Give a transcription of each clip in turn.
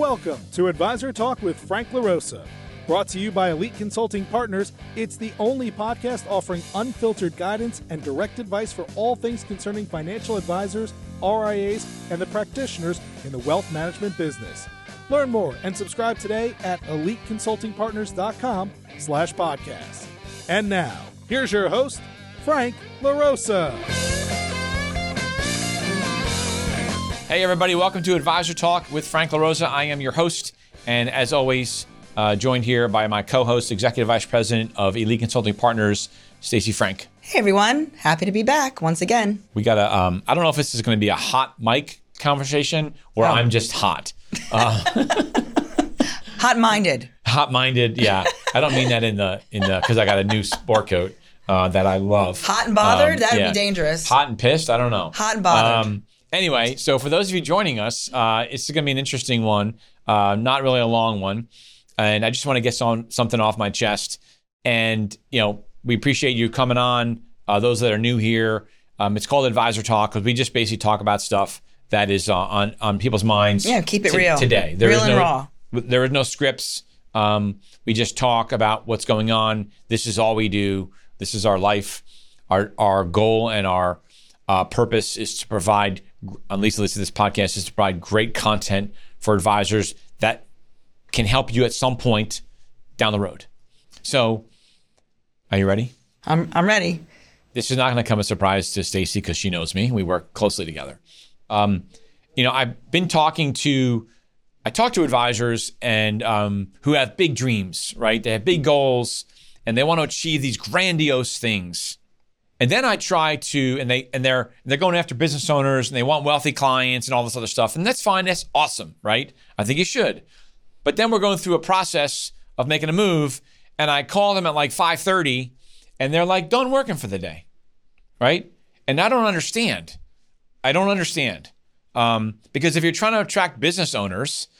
Welcome to Advisor Talk with Frank LaRosa. Brought to you by Elite Consulting Partners, it's the only podcast offering unfiltered guidance and direct advice for all things concerning financial advisors, RIAs, and the practitioners in the wealth management business. Learn more and subscribe today at eliteconsultingpartners.com/podcast. And now, here's your host, Frank LaRosa. Hey everybody, welcome to Advisor Talk with Frank LaRosa. I am your host, and as always, joined here by my co-host, Executive Vice President of Elite Consulting Partners, Stacey Frank. Hey everyone, happy to be back once again. We got I don't know if this is going to be a hot mic conversation or I'm just hot. Hot-minded. Hot-minded, yeah. I don't mean that in the because I got a new sport coat that I love. Hot and bothered? That would be dangerous. Hot and pissed? I don't know. Hot and bothered. Anyway, so for those of you joining us, it's going to be an interesting one, not really a long one. And I just want to get something off my chest. And, you know, we appreciate you coming on, those that are new here. It's called Advisor Talk because we just basically talk about stuff that is on people's minds. Yeah, keep it real. Today. Real and raw. There is no scripts. We just talk about what's going on. This is all we do. This is our life. Our goal and our purpose is to provide, at least this podcast, is to provide great content for advisors that can help you at some point down the road. So, are you ready? I'm ready. This is not going to come as a surprise to Stacey because she knows me. We work closely together. You know, I've been talking to advisors and who have big dreams, right? They have big goals and they want to achieve these grandiose things. And then I try to, and they're going after business owners and they want wealthy clients and all this other stuff. And that's fine. That's awesome, right? I think you should. But then we're going through a process of making a move, and I call them at like 5:30, and they're like done working for the day, right? And I don't understand. Because if you're trying to attract business owners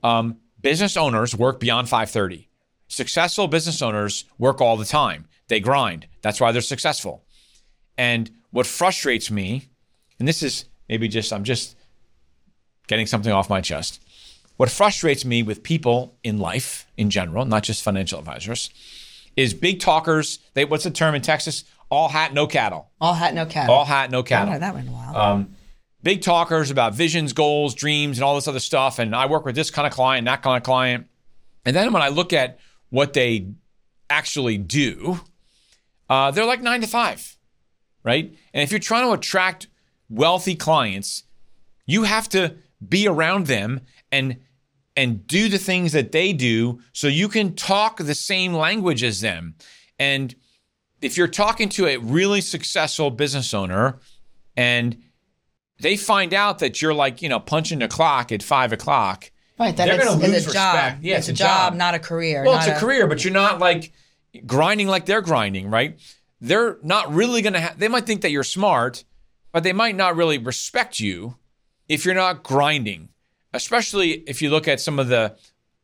work beyond 5:30. Successful business owners work all the time. They grind. That's why they're successful. And what frustrates me, and this is maybe I'm just getting something off my chest. What frustrates me with people in life in general, not just financial advisors, is big talkers. What's the term in Texas? All hat, no cattle. All hat, no cattle. All hat, no cattle. I haven't heard that one in a while. Big talkers about visions, goals, dreams, and all this other stuff. And I work with this kind of client, that kind of client. And then when I look at what they actually do, they're like 9 to 5, right? And if you're trying to attract wealthy clients, you have to be around them and do the things that they do so you can talk the same language as them. And if you're talking to a really successful business owner and they find out that you're like, you know, punching the clock at 5 o'clock, right, that they're going to lose it's a job. respect. Yeah, it's a job, not a career. Well, it's a career, but you're not like grinding like they're grinding, right? They're not really going to they might think that you're smart, but they might not really respect you if you're not grinding. Especially if you look at some of the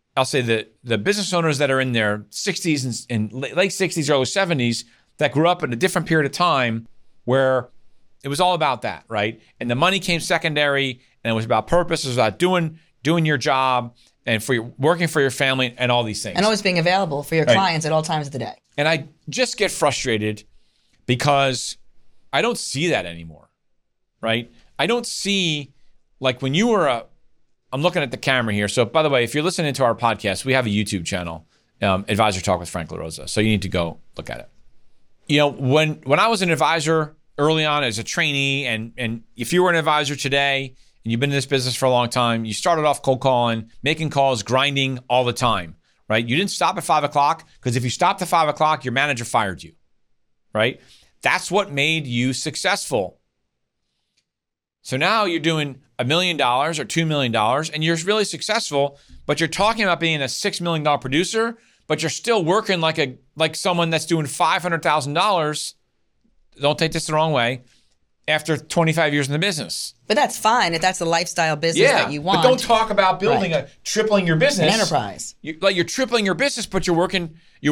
business owners that are in their 60s and late 60s, early 70s that grew up in a different period of time where it was all about that, right? And the money came secondary and it was about purpose. It was about doing your job and working for your family and all these things. And always being available for your clients at all times of the day. And I just get frustrated because I don't see that anymore, right? I don't see, like when you were I'm looking at the camera here. So by the way, if you're listening to our podcast, we have a YouTube channel, Advisor Talk with Frank LaRosa. So you need to go look at it. You know, when I was an advisor early on as a trainee, and if you were an advisor today and you've been in this business for a long time, you started off cold calling, making calls, grinding all the time, right? You didn't stop at 5 o'clock because if you stopped at 5 o'clock, your manager fired you, right? That's what made you successful. So now you're doing $1 million or $2 million and you're really successful, but you're talking about being a $6 million producer, but you're still working like someone that's doing $500,000. Don't take this the wrong way. After 25 years in the business. But that's fine if that's the lifestyle business that you want. But don't talk about building tripling your business. An enterprise. You're tripling your business, but you're working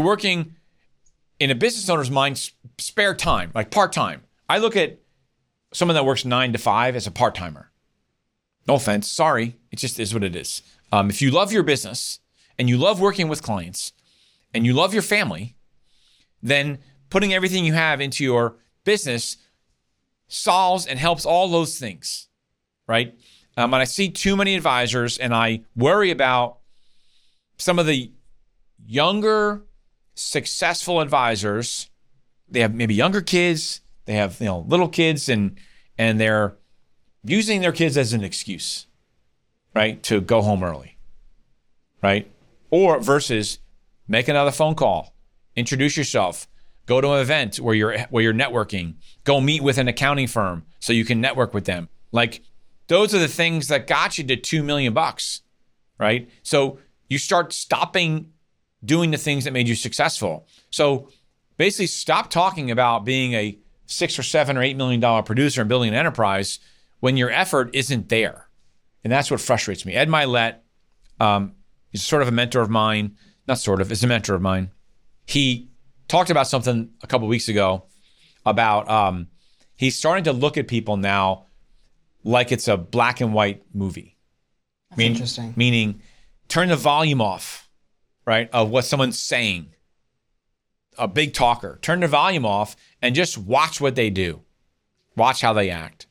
in a business owner's mind, spare time, like part-time. I look at someone that works 9 to 5 as a part-timer. No offense. Sorry. It just is what it is. If you love your business and you love working with clients and you love your family, then putting everything you have into your business solves and helps all those things, right? And I see too many advisors, and I worry about some of the younger, successful advisors. They have maybe younger kids, they have little kids, and they're using their kids as an excuse, right, to go home early, right? Or versus make another phone call, introduce yourself, go to an event where you're networking, go meet with an accounting firm so you can network with them. Like, those are the things that got you to $2 million, right? So you start stopping doing the things that made you successful. So basically stop talking about being a $6 or $7 or $8 million producer and building an enterprise when your effort isn't there. And that's what frustrates me. Ed Mylett is sort of a mentor of mine. Not sort of, is a mentor of mine. He talked about something a couple of weeks ago about he's starting to look at people now like it's a black and white movie. That's interesting. Meaning, turn the volume off, right, of what someone's saying. A big talker. Turn the volume off and just watch what they do. Watch how they act.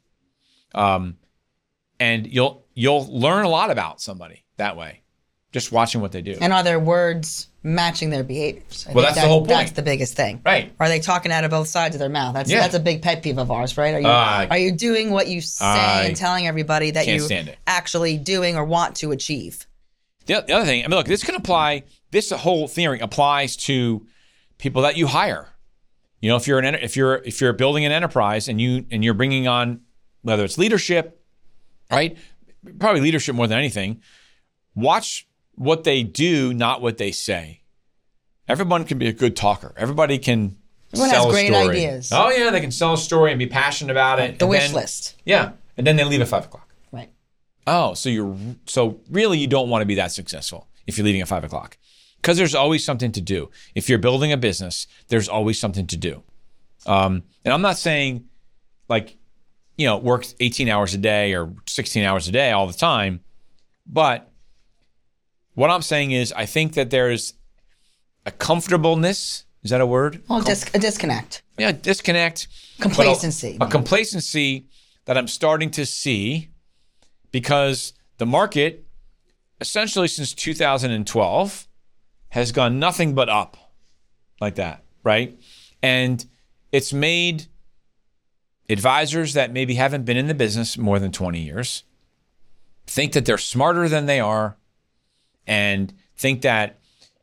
And you'll learn a lot about somebody that way, just watching what they do. And are their words matching their behaviors? Well, that's the whole point. That's the biggest thing. Right. Are they talking out of both sides of their mouth? That's a big pet peeve of ours, right? Are you doing what you say and telling everybody that you actually doing or want to achieve? The other thing, I mean, look, this whole theory applies to people that you hire. If you're building an enterprise and you're bringing on, whether it's leadership, right? Probably leadership more than anything. Watch what they do, not what they say. Everyone can be a good talker. Everybody can sell a story. Everyone has great ideas. Oh yeah, they can sell a story and be passionate about it. The wish list. Yeah, and then they leave at 5:00. Right. Oh, so really you don't want to be that successful if you're leaving at 5:00, because there's always something to do. If you're building a business, there's always something to do. And I'm not saying work 18 hours a day or 16 hours a day all the time. But what I'm saying is I think that there's a comfortableness. Is that a word? Well, a disconnect. Yeah, disconnect. Complacency. A complacency that I'm starting to see because the market, essentially since 2012, has gone nothing but up like that, right? And it's made advisors that maybe haven't been in the business more than 20 years think that they're smarter than they are and think that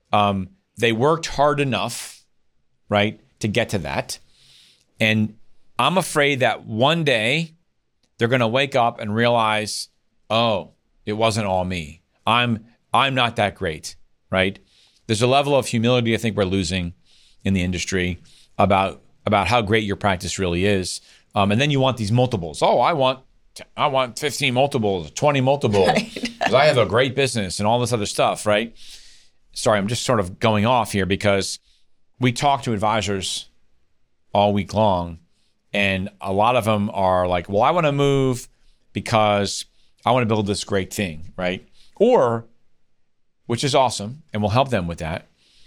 they worked hard enough, right, to get to that. And I'm afraid that one day they're going to wake up and realize, oh, it wasn't all me. I'm not that great, right? There's a level of humility I think we're losing in the industry about how great your practice really is. And then you want these multiples. Oh, I want 15 multiples, 20 multiples, because I have a great business and all this other stuff, right? Sorry, I'm just sort of going off here because we talk to advisors all week long, and a lot of them are like, well, I want to move because I want to build this great thing, right? Or, which is awesome, and we'll help them with that.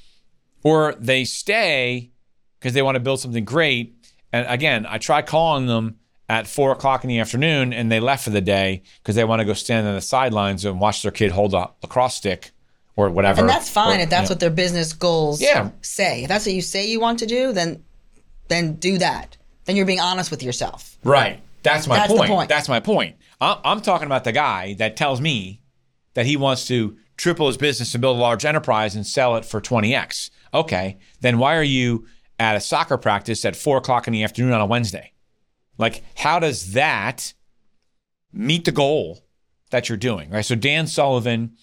Or they stay because they want to build something great. And again, I try calling them at 4:00 in the afternoon and they left for the day because they want to go stand on the sidelines and watch their kid hold a lacrosse stick or whatever. And that's fine if that's what their business goals say. If that's what you say you want to do, then do that. Then you're being honest with yourself. Right. That's my point. The point. That's my point. I'm talking about the guy that tells me that he wants to triple his business and build a large enterprise and sell it for 20x. Okay, then why are you at a soccer practice at 4:00 in the afternoon on a Wednesday? Like, how does that meet the goal that you're doing, right? So Dan Sullivan,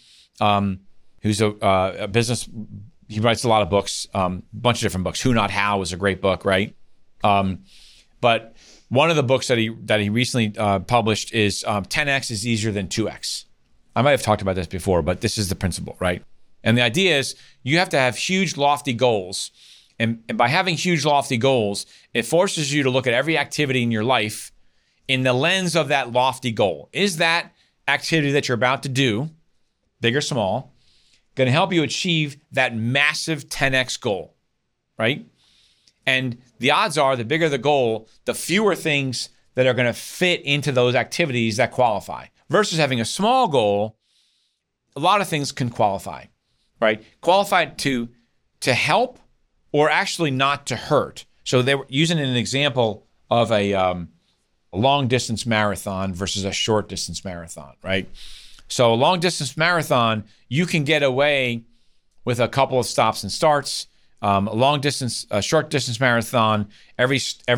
who's a business, he writes a lot of books, bunch of different books. Who Not How is a great book, right? But one of the books that he recently published is 10x is easier than 2x. I might have talked about this before, but this is the principle, right? And the idea is you have to have huge, lofty goals. And by having huge, lofty goals, it forces you to look at every activity in your life in the lens of that lofty goal. Is that activity that you're about to do, big or small, going to help you achieve that massive 10x goal, right? And the odds are the bigger the goal, the fewer things that are going to fit into those activities that qualify. Versus having a small goal, a lot of things can qualify, right? Qualify to help or actually not to hurt. So they were using an example of a long distance marathon versus a short distance marathon, right? So a long distance marathon, you can get away with a couple of stops and starts. A short distance marathon, every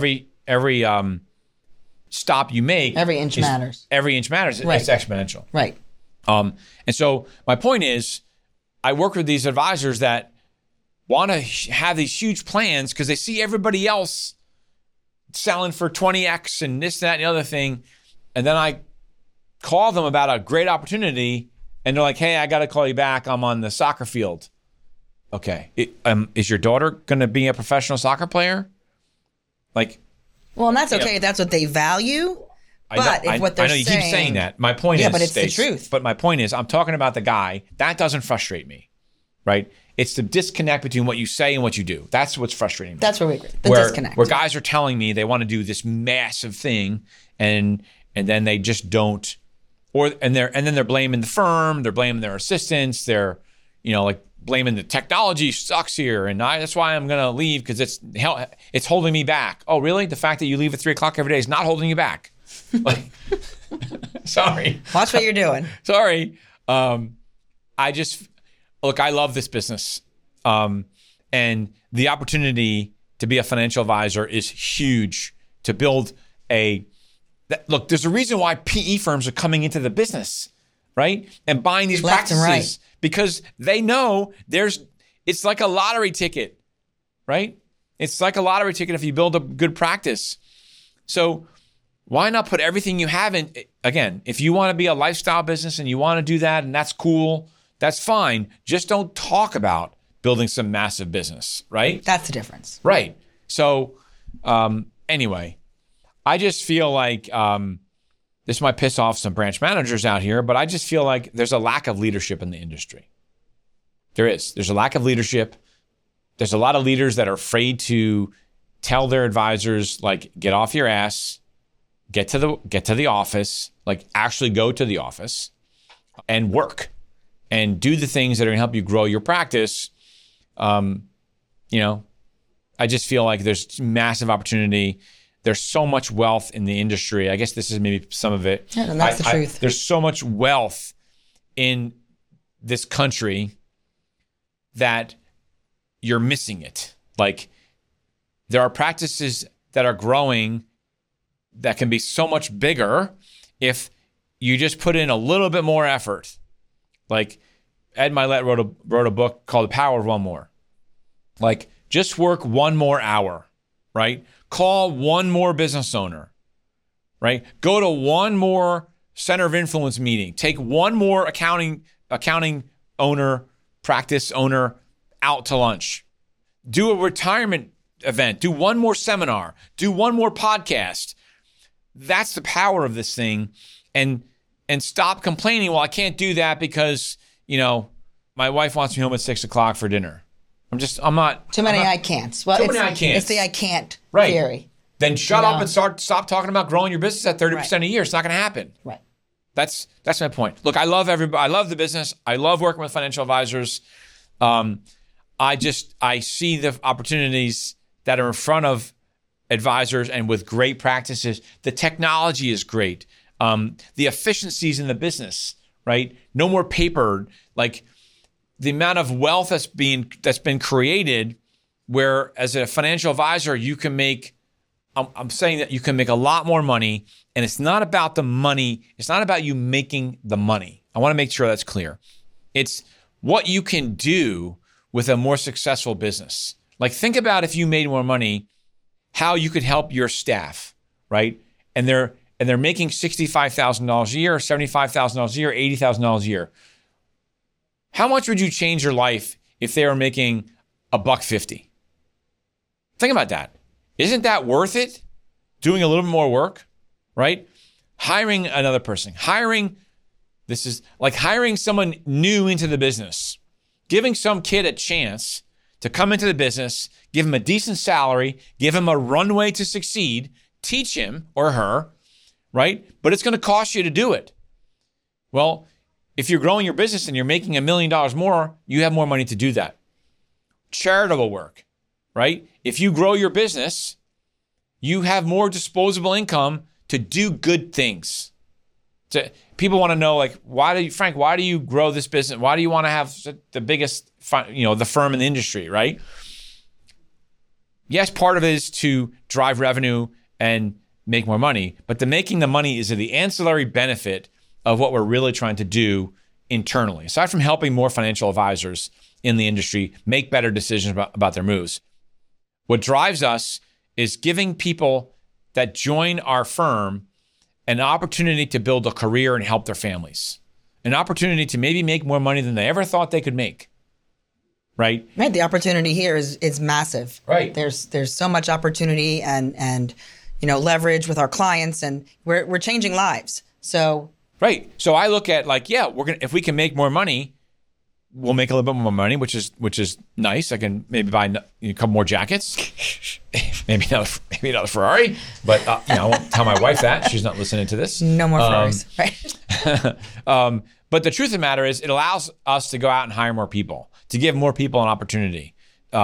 stop you make, every inch matters. Every inch matters. Right. It's exponential. Right. And so my point is, I work with these advisors that want to have these huge plans because they see everybody else selling for 20x and this, that, and the other thing. And then I call them about a great opportunity and they're like, hey, I got to call you back. I'm on the soccer field. Okay. Is your daughter going to be a professional soccer player? Like, well, and that's okay if that's what they value. But if what they're saying, I know you keep saying that. My point is, but it's the truth. But my point is, I'm talking about the guy that doesn't frustrate me, right? It's the disconnect between what you say and what you do. That's what's frustrating me. That's where we agree. The disconnect. Where guys are telling me they want to do this massive thing, and then they just don't, and then they're blaming the firm, they're blaming their assistants, they're like blaming the technology sucks here, and that's why I'm gonna leave because it's holding me back. Oh, really? The fact that you leave at 3:00 every day is not holding you back. Like, sorry. Watch what you're doing. Sorry. I love this business. And the opportunity to be a financial advisor is huge. To build there's a reason why PE firms are coming into the business, right? And buying these practices. Right. Because they know it's like a lottery ticket, right? It's like a lottery ticket if you build a good practice. So why not put everything you have in? Again, if you want to be a lifestyle business and you want to do that and that's cool, that's fine. Just don't talk about building some massive business, right? That's the difference. Right. So anyway, I just feel like this might piss off some branch managers out here, but I just feel like there's a lack of leadership in the industry. There is. There's a lack of leadership. There's a lot of leaders that are afraid to tell their advisors, like, get off your ass, get to the office, like actually go to the office and work and do the things that are going to help you grow your practice. I just feel like there's massive opportunity. There's so much wealth in the industry. I guess this is maybe some of it. Yeah, and that's the truth. There's so much wealth in this country that you're missing it. Like, there are practices that are growing that can be so much bigger if you just put in a little bit more effort. Like, Ed Mylett wrote a book called The Power of One More. Like, just work one more hour, right? Call one more business owner, right? Go to one more center of influence meeting. Take one more accounting owner, practice owner out to lunch. Do a retirement event. Do one more seminar. Do one more podcast. That's the power of this thing. And stop complaining, well, I can't do that because, my wife wants me home at 6:00 for dinner. I'm not. Too many I can'ts. Well, many I can'ts. It's the I can't right. theory. Then shut up and stop talking about growing your business at 30% a year. It's not going to happen. Right. That's my point. Look, I love everybody. I love the business. I love working with financial advisors. I see the opportunities that are in front of advisors and with great practices. The technology is great. The efficiencies in the business, right? No more paper. Like, the amount of wealth that's been created, where as a financial advisor, you can make, I'm saying that you can make a lot more money, and it's not about the money. It's not about you making the money. I want to make sure that's clear. It's what you can do with a more successful business. Like, think about if you made more money, how you could help your staff, right? And they're making $65,000 a year, $75,000 a year, $80,000 a year. How much would you change your life if they were making $150? Think about that. Isn't that worth it? Doing a little bit more work, right? Hiring another person, hiring This is like hiring someone new into the business, giving some kid a chance to come into the business, give him a decent salary, give him a runway to succeed, teach him or her, right? But it's going to cost you to do it. Well, if you're growing your business and you're making $1 million more, you have more money to do that. Charitable work, right? If you grow your business, you have more disposable income to do good things. People want to know, like, why do you grow this business? Why do you want to have the biggest, the firm in the industry, right? Yes, part of it is to drive revenue and make more money, but the making the money is the ancillary benefit of what we're really trying to do internally. Aside from helping more financial advisors in the industry make better decisions about their moves, what drives us is giving people that join our firm an opportunity to build a career and help their families, an opportunity to maybe make more money than they ever thought they could make. Right. The opportunity here is massive. Right. There's so much opportunity and leverage with our clients, and we're changing lives. So. Right. So I look at if we can make more money, we'll make a little bit more money, which is nice. I can maybe buy a couple more jackets, maybe not a Ferrari, but I won't tell my wife that. She's not listening to this. No more Ferraris, right? But the truth of the matter is, it allows us to go out and hire more people, to give more people an opportunity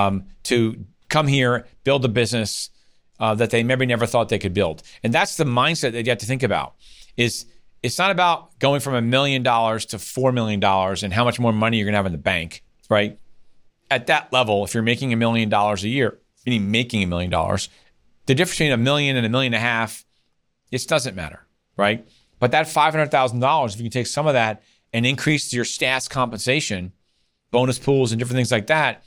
to come here, build a business that they maybe never thought they could build. And that's the mindset that you have to think about. It's not about going from $1 million to $4 million and how much more money you're going to have in the bank, right? At that level, if you're making $1 million a year, meaning making $1 million, the difference between $1 million and $1.5 million, it doesn't matter, right? But that $500,000, if you can take some of that and increase your staff's compensation, bonus pools and different things like that,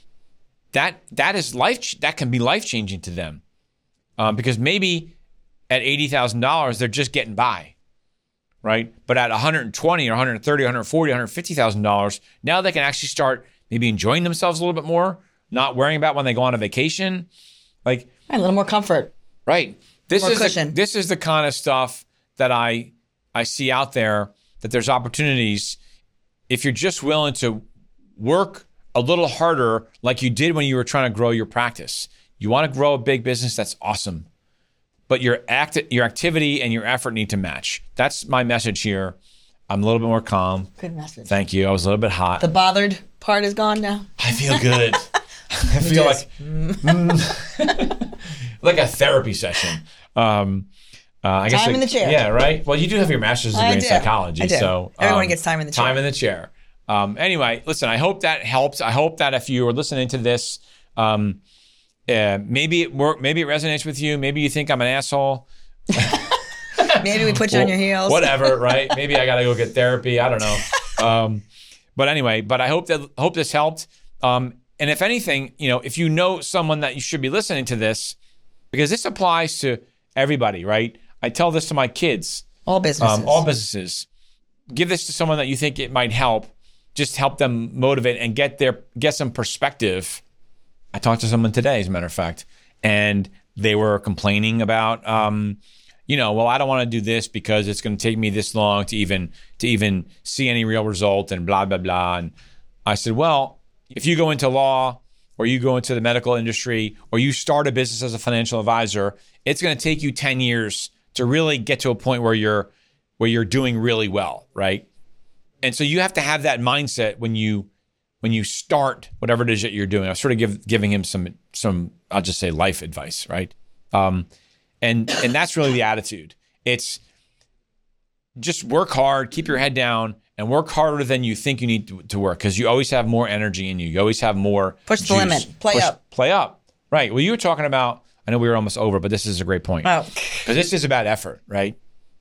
that is that can be life-changing to them. Because maybe at $80,000, they're just getting by. Right. But at $120,000 or $130,000, $140,000, $150,000, now they can actually start maybe enjoying themselves a little bit more, not worrying about when they go on a vacation. Like a little more comfort. Right. This is the kind of stuff that I see out there, that there's opportunities if you're just willing to work a little harder like you did when you were trying to grow your practice. You want to grow a big business, that's awesome. But your activity and your effort need to match. That's my message here. I'm a little bit more calm. Good message. Thank you. I was a little bit hot. The bothered part is gone now. I feel good. I feel like a therapy session. I guess time in the chair. Yeah, right? Well, you do have your master's degree in psychology. I do. So everyone gets time in the chair. Time in the chair. Anyway, listen, I hope that helps. I hope that if you are listening to this, maybe it resonates with you. Maybe you think I'm an asshole. Maybe we put you on your heels. Whatever, right? Maybe I got to go get therapy. I don't know. But anyway, I hope this helped. And if anything, if you know someone that you should be listening to this, because this applies to everybody, right? I tell this to my kids. All businesses. Give this to someone that you think it might help. Just help them motivate and get some perspective. I talked to someone today, as a matter of fact, and they were complaining about, well, I don't want to do this because it's going to take me this long to even see any real result and blah, blah, blah. And I said, well, if you go into law or you go into the medical industry or you start a business as a financial advisor, it's going to take you 10 years to really get to a point where you're doing really well, right? And so you have to have that mindset when you start whatever it is that you're doing. I was sort of giving him some I'll just say life advice, right? And that's really the attitude. It's just work hard, keep your head down, and work harder than you think you need to work, because you always have more energy in you. You always have more push the limit. Play up. Right. Well, you were talking about, I know we were almost over, but this is a great point. Oh. Because this is about effort, right?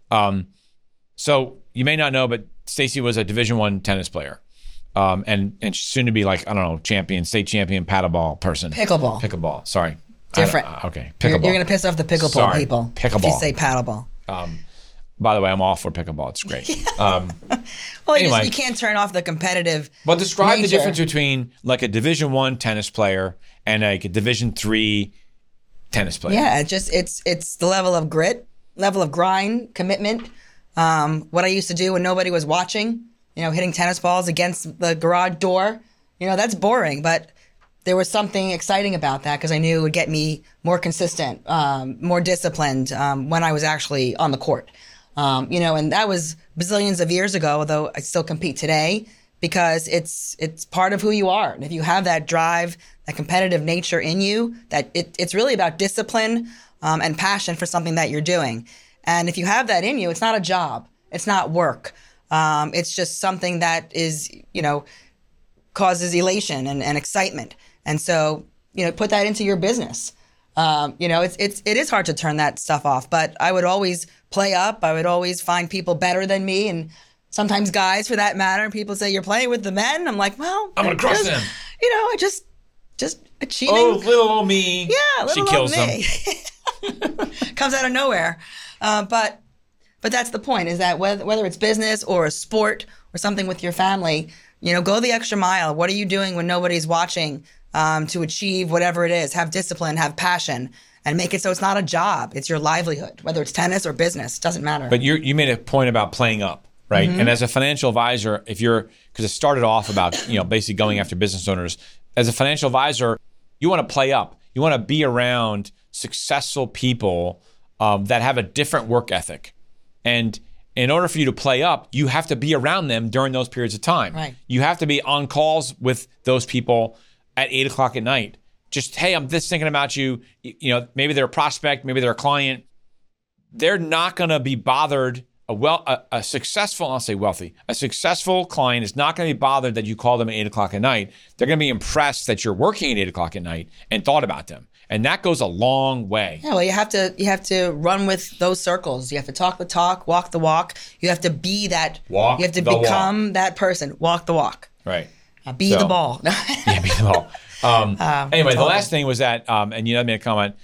So you may not know, but Stacy was a Division I tennis player. And soon to be state champion paddleball person. Pickleball. Sorry. Different. Okay. Pickleball. You're going to piss off the pickleball people. Pickleball. If you say paddleball. By the way, I'm all for pickleball. It's great. Well, anyway, you can't turn off the competitive. But describe nature. the difference between like a Division I tennis player and like a Division III tennis player. Yeah, it's the level of grit, level of grind, commitment, What I used to do when nobody was watching, hitting tennis balls against the garage door, that's boring. But there was something exciting about that because I knew it would get me more consistent, more disciplined when I was actually on the court. And that was bazillions of years ago, although I still compete today because it's part of who you are. And if you have that drive, that competitive nature in you, that it's really about discipline and passion for something that you're doing. And if you have that in you, it's not a job. It's not work. It's just something that is, causes elation and excitement. And so, put that into your business. It is hard to turn that stuff off, but I would always play up. I would always find people better than me. And sometimes guys for that matter. And people say, you're playing with the men. I'm like, well, I'm going to crush them. I just achieving. Oh, little old me. Yeah, little she kills old me. Them. Comes out of nowhere. But that's the point, is that whether it's business or a sport or something with your family, go the extra mile. What are you doing when nobody's watching to achieve whatever it is? Have discipline, have passion, and make it so it's not a job. It's your livelihood, whether it's tennis or business. Doesn't matter. But you made a point about playing up, right? Mm-hmm. And as a financial advisor, because it started off about, basically going after business owners. As a financial advisor, you want to play up. You want to be around successful people that have a different work ethic. And in order for you to play up, you have to be around them during those periods of time. Right. You have to be on calls with those people at 8:00 at night. Just, hey, I'm just thinking about you. Maybe they're a prospect, maybe they're a client. They're not going to be bothered. A successful, I'll say wealthy, a successful client is not going to be bothered that you call them at 8:00 at night. They're going to be impressed that you're working at 8:00 at night and thought about them. And that goes a long way. Yeah, well, you have to run with those circles. You have to talk the talk, walk the walk. You have to be that. Walk you have to the become walk. That person. Walk the walk. Right. Be the ball. Yeah, be the ball. Anyway, the last thing was that, and you made a comment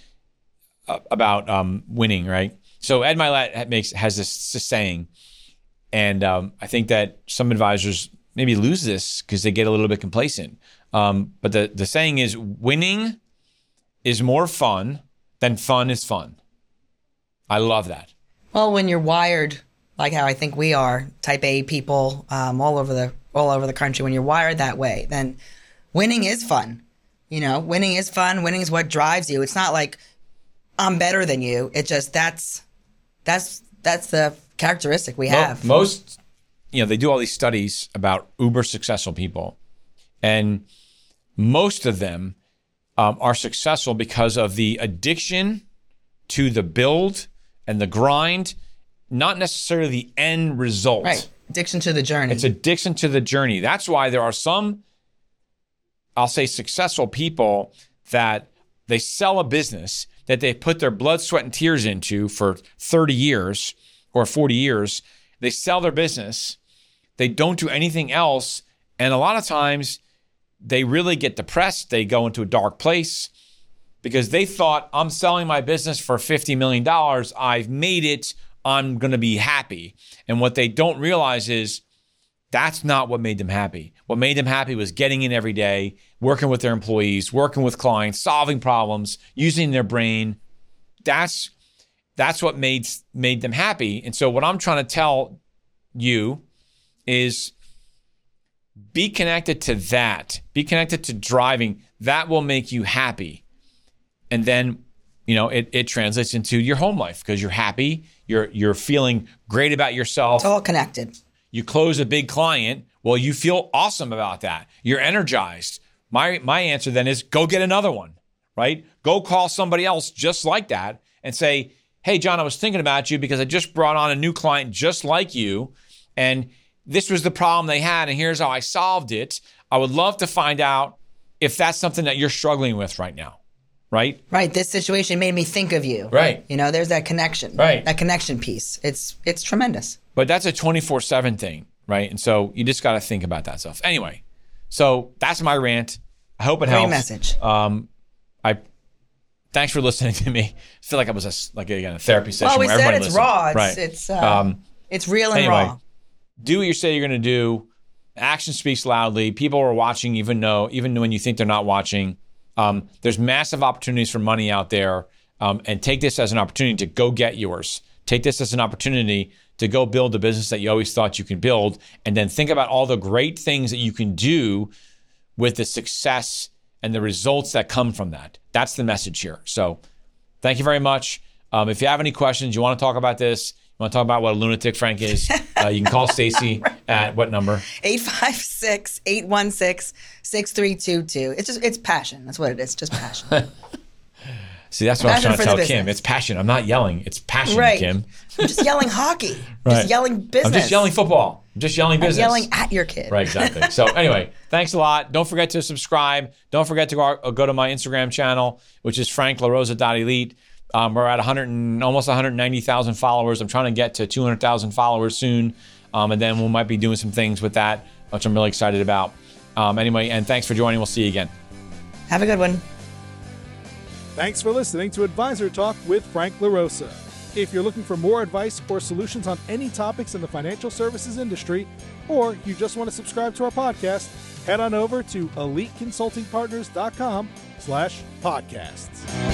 about winning, right? So Ed Mylett has this saying, and I think that some advisors maybe lose this because they get a little bit complacent. But the saying is, winning is more fun than fun is fun. I love that. Well, when you're wired like how I think we are, type A people all over the country, when you're wired that way, then winning is fun. Winning is fun. Winning is what drives you. It's not like I'm better than you. It just that's the characteristic we have. Most, they do all these studies about uber successful people, and most of them are successful because of the addiction to the build and the grind, not necessarily the end result. Right. Addiction to the journey. It's addiction to the journey. That's why there are some, I'll say, successful people that they sell a business that they put their blood, sweat, and tears into for 30 years or 40 years. They sell their business. They don't do anything else. And a lot of times they really get depressed. They go into a dark place because they thought, I'm selling my business for $50 million. I've made it. I'm going to be happy. And what they don't realize is that's not what made them happy. What made them happy was getting in every day, working with their employees, working with clients, solving problems, using their brain. That's what made them happy. And so what I'm trying to tell you is be connected to that. Be connected to driving. That will make you happy. And then, it translates into your home life because you're happy. You're feeling great about yourself. It's all connected. You close a big client. Well, you feel awesome about that. You're energized. My answer then is go get another one, right? Go call somebody else just like that and say, hey, John, I was thinking about you because I just brought on a new client just like you. And this was the problem they had. And here's how I solved it. I would love to find out if that's something that you're struggling with right now. Right? Right. This situation made me think of you. Right. There's that connection. Right. That connection piece. It's tremendous. But that's a 24/7 thing, right? And so you just got to think about that stuff. Anyway, so that's my rant. I hope it helps. Great message. Thanks for listening to me. I feel like I was a therapy session. Well, we where everybody said it's listened. raw. Right. It's real and anyway, raw. Do what you say you're going to do. Action speaks loudly. People are watching, even when you think they're not watching. There's massive opportunities for money out there, and take this as an opportunity to go get yours. Take this as an opportunity to go build the business that you always thought you could build, and then think about all the great things that you can do with the success and the results that come from that. That's the message here. So thank you very much. If you have any questions, you want to talk about this, you want to talk about what a lunatic Frank is, you can call Stacey at what number? 856-816-6322. It's passion. That's what it is. Just passion. See, that's what Passion I'm trying to tell for the Kim. business. It's passion. I'm not yelling. It's passion, Right. Kim. I'm just yelling hockey. Right. Just yelling business. I'm just yelling football. I'm just yelling business. I'm yelling at your kid. Right, exactly. So anyway, thanks a lot. Don't forget to subscribe. Don't forget to go to my Instagram channel, which is franklarosa.elite. We're at almost 190,000 followers. I'm trying to get to 200,000 followers soon. And then we might be doing some things with that, which I'm really excited about. Anyway, and thanks for joining. We'll see you again. Have a good one. Thanks for listening to Advisor Talk with Frank LaRosa. If you're looking for more advice or solutions on any topics in the financial services industry, or you just want to subscribe to our podcast, head on over to eliteconsultingpartners.com/podcasts.